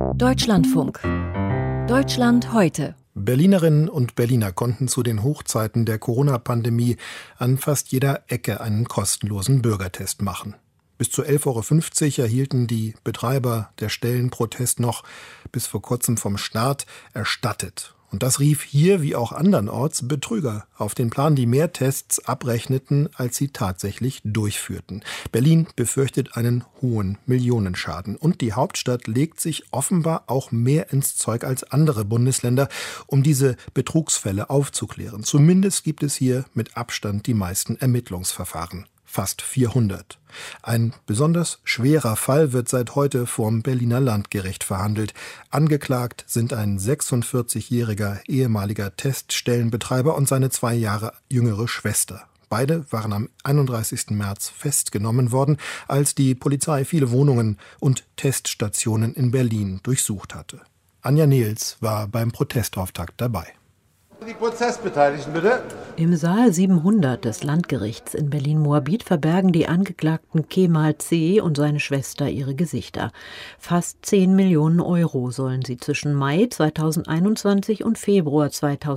Deutschlandfunk. Deutschland heute. Berlinerinnen und Berliner konnten zu den Hochzeiten der Corona-Pandemie an fast jeder Ecke einen kostenlosen Bürgertest machen. Bis zu 11,50 € erhielten die Betreiber der Stellen pro Test noch bis vor kurzem vom Staat erstattet. Und das rief hier wie auch andernorts Betrüger auf den Plan, die mehr Tests abrechneten, als sie tatsächlich durchführten. Berlin befürchtet einen hohen Millionenschaden. Und die Hauptstadt legt sich offenbar auch mehr ins Zeug als andere Bundesländer, um diese Betrugsfälle aufzuklären. Zumindest gibt es hier mit Abstand die meisten Ermittlungsverfahren. Fast 400. Ein besonders schwerer Fall wird seit heute vorm Berliner Landgericht verhandelt. Angeklagt sind ein 46-jähriger ehemaliger Teststellenbetreiber und seine 2 Jahre jüngere Schwester. Beide waren am 31. März festgenommen worden, als die Polizei viele Wohnungen und Teststationen in Berlin durchsucht hatte. Anja Nehls war beim Protestauftakt dabei. Die Prozessbeteiligten, bitte. Im Saal 700 des Landgerichts in Berlin-Moabit verbergen die Angeklagten Kemal C. und seine Schwester ihre Gesichter. Fast 10 Millionen € sollen sie zwischen Mai 2021 und Februar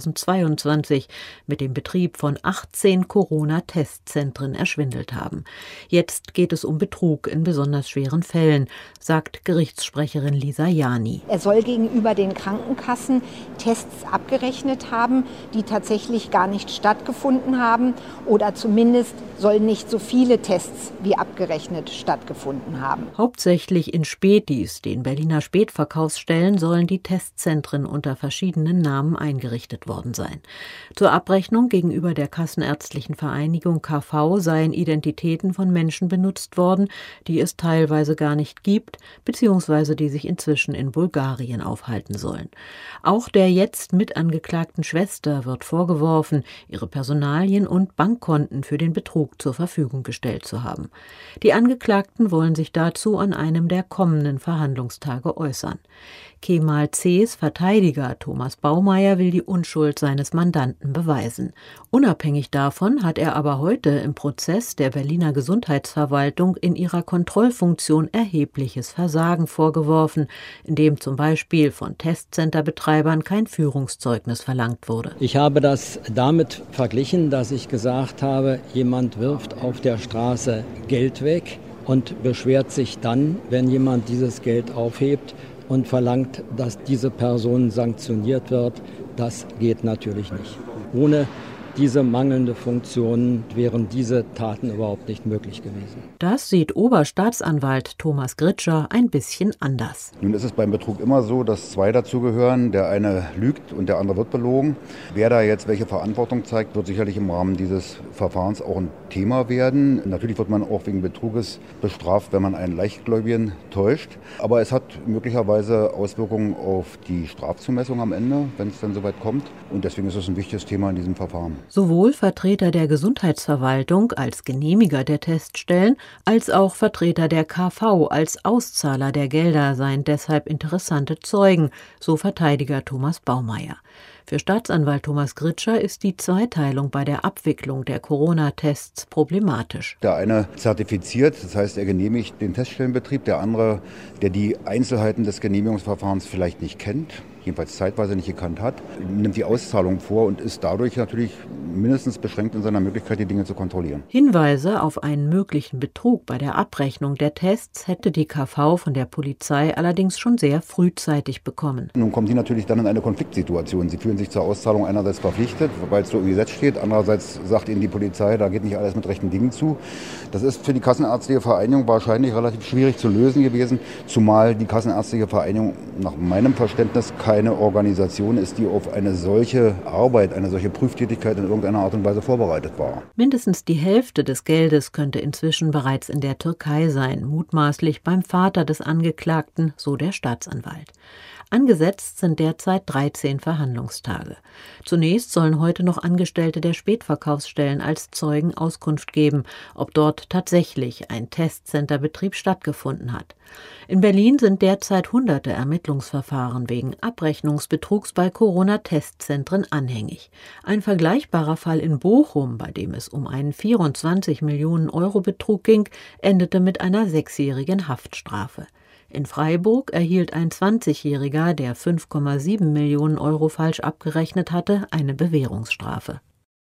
2022 mit dem Betrieb von 18 Corona-Testzentren erschwindelt haben. Jetzt geht es um Betrug in besonders schweren Fällen, sagt Gerichtssprecherin Lisa Jani. Er soll gegenüber den Krankenkassen Tests abgerechnet haben, die tatsächlich gar nicht stattgefunden haben, oder zumindest sollen nicht so viele Tests wie abgerechnet stattgefunden haben. Hauptsächlich in Spätis, den Berliner Spätverkaufsstellen, sollen die Testzentren unter verschiedenen Namen eingerichtet worden sein. Zur Abrechnung gegenüber der Kassenärztlichen Vereinigung KV seien Identitäten von Menschen benutzt worden, die es teilweise gar nicht gibt, beziehungsweise die sich inzwischen in Bulgarien aufhalten sollen. Auch der jetzt mit angeklagten Schwester wird vorgeworfen, ihre Personalien und Bankkonten für den Betrug zur Verfügung gestellt zu haben. Die Angeklagten wollen sich dazu an einem der kommenden Verhandlungstage äußern. Kemal C.'s Verteidiger Thomas Baumeier will die Unschuld seines Mandanten beweisen. Unabhängig davon hat er aber heute im Prozess der Berliner Gesundheitsverwaltung in ihrer Kontrollfunktion erhebliches Versagen vorgeworfen, indem zum Beispiel von Testcenterbetreibern kein Führungszeugnis verlangt wurde. Ich habe das damit verglichen, dass ich gesagt habe, jemand wirft auf der Straße Geld weg und beschwert sich dann, wenn jemand dieses Geld aufhebt und verlangt, dass diese Person sanktioniert wird. Das geht natürlich nicht. Ohne diese mangelnde Funktion wären diese Taten überhaupt nicht möglich gewesen. Das sieht Oberstaatsanwalt Thomas Gritscher ein bisschen anders. Nun ist es beim Betrug immer so, dass 2 dazugehören. Der eine lügt und der andere wird belogen. Wer da jetzt welche Verantwortung zeigt, wird sicherlich im Rahmen dieses Verfahrens auch ein Thema werden. Natürlich wird man auch wegen Betruges bestraft, wenn man einen Leichtgläubigen täuscht. Aber es hat möglicherweise Auswirkungen auf die Strafzumessung am Ende, wenn es dann soweit kommt. Und deswegen ist es ein wichtiges Thema in diesem Verfahren. Sowohl Vertreter der Gesundheitsverwaltung als Genehmiger der Teststellen, als auch Vertreter der KV als Auszahler der Gelder seien deshalb interessante Zeugen, so Verteidiger Thomas Baumeier. Für Staatsanwalt Thomas Gritscher ist die Zweiteilung bei der Abwicklung der Corona-Tests problematisch. Der eine zertifiziert, das heißt, er genehmigt den Teststellenbetrieb. Der andere, der die Einzelheiten des Genehmigungsverfahrens vielleicht nicht kennt, jedenfalls zeitweise nicht gekannt hat, nimmt die Auszahlung vor und ist dadurch natürlich mindestens beschränkt in seiner Möglichkeit, die Dinge zu kontrollieren. Hinweise auf einen möglichen Betrug bei der Abrechnung der Tests hätte die KV von der Polizei allerdings schon sehr frühzeitig bekommen. Nun kommen sie natürlich dann in eine Konfliktsituation. Sie fühlen sich zur Auszahlung einerseits verpflichtet, weil es so im Gesetz steht. Andererseits sagt ihnen die Polizei, da geht nicht alles mit rechten Dingen zu. Das ist für die Kassenärztliche Vereinigung wahrscheinlich relativ schwierig zu lösen gewesen, zumal die Kassenärztliche Vereinigung nach meinem Verständnis keine Organisation ist, die auf eine solche Arbeit, eine solche Prüftätigkeit in irgendeiner Art und Weise vorbereitet war. Mindestens die Hälfte des Geldes könnte inzwischen bereits in der Türkei sein, mutmaßlich beim Vater des Angeklagten, so der Staatsanwalt. Angesetzt sind derzeit 13 Verhandlungstage. Zunächst sollen heute noch Angestellte der Spätverkaufsstellen als Zeugen Auskunft geben, ob dort tatsächlich ein Testcenterbetrieb stattgefunden hat. In Berlin sind derzeit hunderte Ermittlungsverfahren wegen Abrechnungsbetrugs bei Corona-Testzentren anhängig. Ein vergleichbarer Fall in Bochum, bei dem es um einen 24 Millionen € Betrug ging, endete mit einer 6-jährigen Haftstrafe. In Freiburg erhielt ein 20-Jähriger, der 5,7 Millionen Euro falsch abgerechnet hatte, eine Bewährungsstrafe.